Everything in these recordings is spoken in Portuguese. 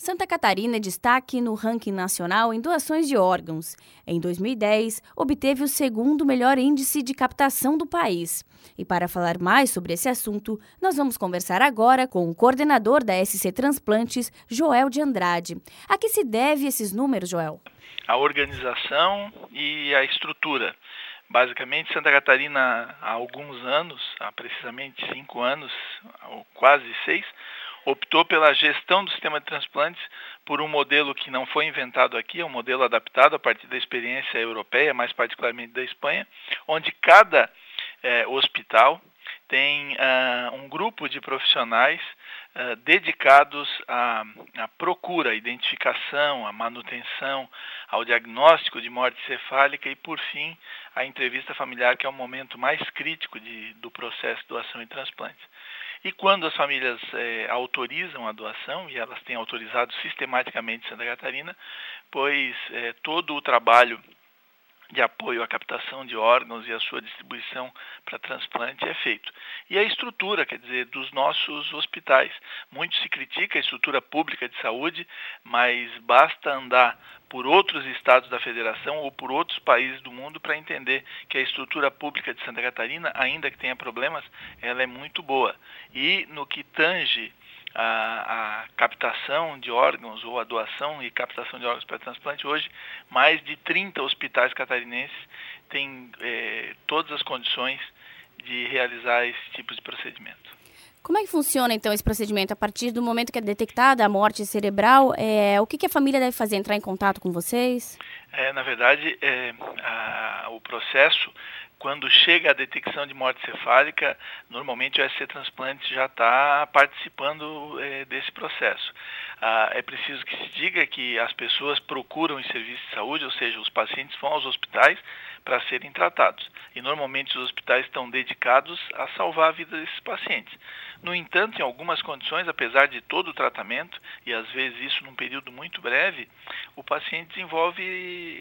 Santa Catarina é destaque no ranking nacional em doações de órgãos. Em 2010, obteve o segundo melhor índice de captação do país. E para falar mais sobre esse assunto, nós vamos conversar agora com o coordenador da SC Transplantes, Joel de Andrade. A que se deve esses números, Joel? A organização e a estrutura. Basicamente, Santa Catarina, há alguns anos, há precisamente 5 anos, ou quase 6, optou pela gestão do sistema de transplantes por um modelo que não foi inventado aqui, é um modelo adaptado a partir da experiência europeia, mais particularmente da Espanha, onde cada hospital tem um grupo de profissionais dedicados à procura, à identificação, à manutenção, ao diagnóstico de morte cefálica e, por fim, a entrevista familiar, que é o momento mais crítico do processo de doação e transplante. E quando as famílias autorizam a doação, e elas têm autorizado sistematicamente em Santa Catarina, pois todo o trabalho de apoio à captação de órgãos e a sua distribuição para transplante é feito. E a estrutura, quer dizer, dos nossos hospitais. Muito se critica a estrutura pública de saúde, mas basta andar por outros estados da federação ou por outros países do mundo para entender que a estrutura pública de Santa Catarina, ainda que tenha problemas, ela é muito boa. E no que tange a captação de órgãos ou a doação e captação de órgãos para transplante, hoje mais de 30 hospitais catarinenses têm todas as condições de realizar esse tipo de procedimento. Como é que funciona, então, esse procedimento? A partir do momento que é detectada a morte cerebral, o que a família deve fazer? Entrar em contato com vocês? Na verdade, o processo, quando chega a detecção de morte cefálica, normalmente o SC Transplante já está participando desse processo. É preciso que se diga que as pessoas procuram os serviços de saúde, ou seja, os pacientes vão aos hospitais para serem tratados. E normalmente os hospitais estão dedicados a salvar a vida desses pacientes. No entanto, em algumas condições, apesar de todo o tratamento, e às vezes isso num período muito breve, o paciente desenvolve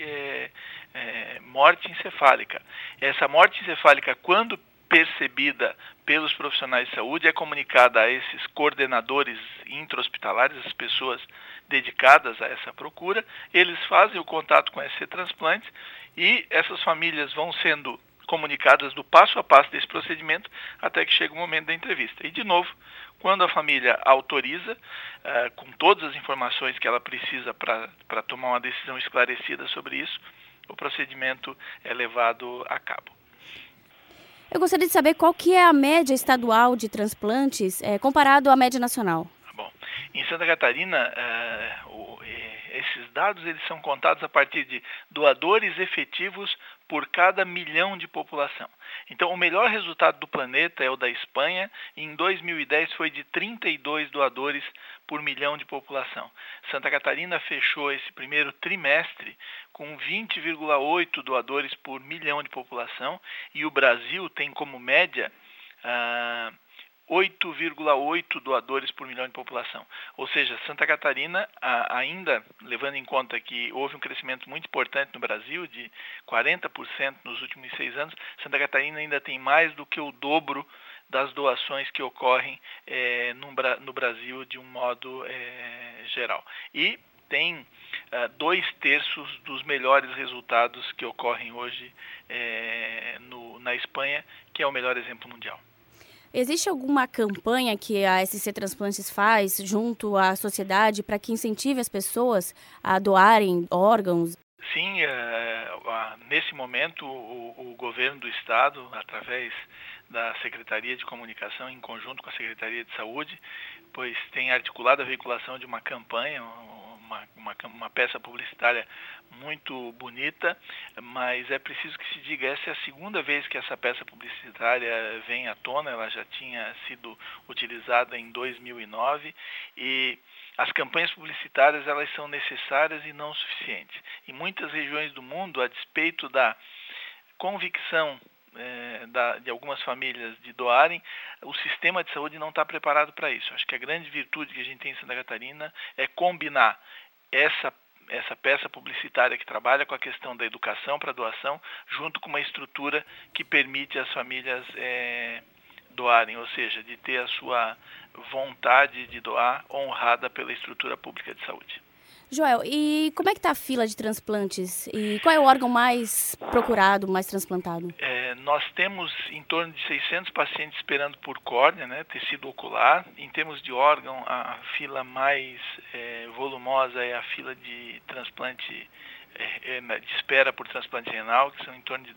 morte encefálica. Essa morte encefálica, quando percebida pelos profissionais de saúde, é comunicada a esses coordenadores intra-hospitalares, as pessoas dedicadas a essa procura. Eles fazem o contato com SC Transplantes e essas famílias vão sendo comunicadas do passo a passo desse procedimento até que chega o momento da entrevista. E, de novo, quando a família autoriza, com todas as informações que ela precisa para tomar uma decisão esclarecida sobre isso, o procedimento é levado a cabo. Eu gostaria de saber qual que é a média estadual de transplantes comparado à média nacional. Bom, em Santa Catarina, esses dados eles são contados a partir de doadores efetivos por cada milhão de população. Então, o melhor resultado do planeta é o da Espanha. Em 2010 foi de 32 doadores por milhão de população. Santa Catarina fechou esse primeiro trimestre com 20,8 doadores por milhão de população e o Brasil tem como média 8,8 doadores por milhão de população. Ou seja, Santa Catarina, ainda levando em conta que houve um crescimento muito importante no Brasil, de 40% nos últimos 6 anos, Santa Catarina ainda tem mais do que o dobro das doações que ocorrem no Brasil de um modo geral. E tem 2/3 dos melhores resultados que ocorrem hoje na Espanha, que é o melhor exemplo mundial. Existe alguma campanha que a SC Transplantes faz junto à sociedade para que incentive as pessoas a doarem órgãos? Sim, nesse momento o governo do estado, através da Secretaria de Comunicação, em conjunto com a Secretaria de Saúde, pois tem articulado a veiculação de uma campanha, uma peça publicitária muito bonita, mas é preciso que se diga, essa é a segunda vez que essa peça publicitária vem à tona. Ela já tinha sido utilizada em 2009 e as campanhas publicitárias elas são necessárias e não suficientes. Em muitas regiões do mundo, a despeito da convicção de algumas famílias de doarem, o sistema de saúde não está preparado para isso. Acho que a grande virtude que a gente tem em Santa Catarina é combinar essa peça publicitária que trabalha com a questão da educação para doação, junto com uma estrutura que permite às famílias doarem, ou seja, de ter a sua vontade de doar honrada pela estrutura pública de saúde. Joel, e como é que está a fila de transplantes? E qual é o órgão mais procurado, mais transplantado? Nós temos em torno de 600 pacientes esperando por córnea, né, tecido ocular. Em termos de órgão, a fila mais volumosa é a fila de transplante, de espera por transplante renal, que são em torno de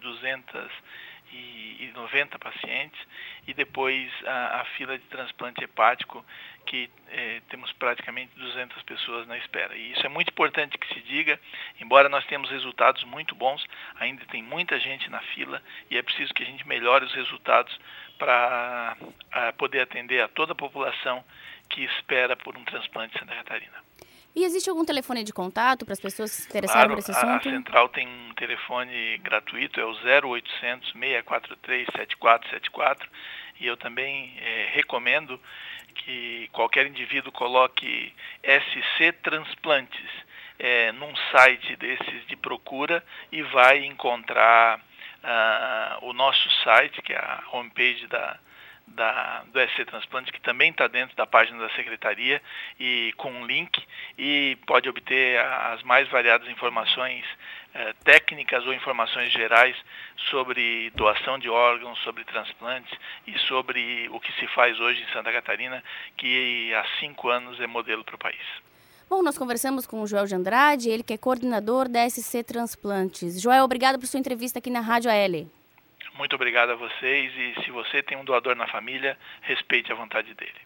290 pacientes, e depois a fila de transplante hepático, que temos praticamente 200 pessoas na espera. E isso é muito importante que se diga, embora nós tenhamos resultados muito bons, ainda tem muita gente na fila e é preciso que a gente melhore os resultados para poder atender a toda a população que espera por um transplante em Santa Catarina. E existe algum telefone de contato para as pessoas se interessarem por esse assunto? A central tem um telefone gratuito, é o 0800 643 7474, e eu também recomendo que qualquer indivíduo coloque SC Transplantes num site desses de procura e vai encontrar o nosso site, que é a homepage do SC Transplante, que também está dentro da página da Secretaria e com um link, e pode obter as mais variadas informações técnicas ou informações gerais sobre doação de órgãos, sobre transplantes e sobre o que se faz hoje em Santa Catarina, que há 5 anos é modelo para o país. Bom, nós conversamos com o Joel de Andrade, ele que é coordenador da SC Transplantes. Joel, obrigado por sua entrevista aqui na Rádio AL. Muito obrigado a vocês, e se você tem um doador na família, respeite a vontade dele.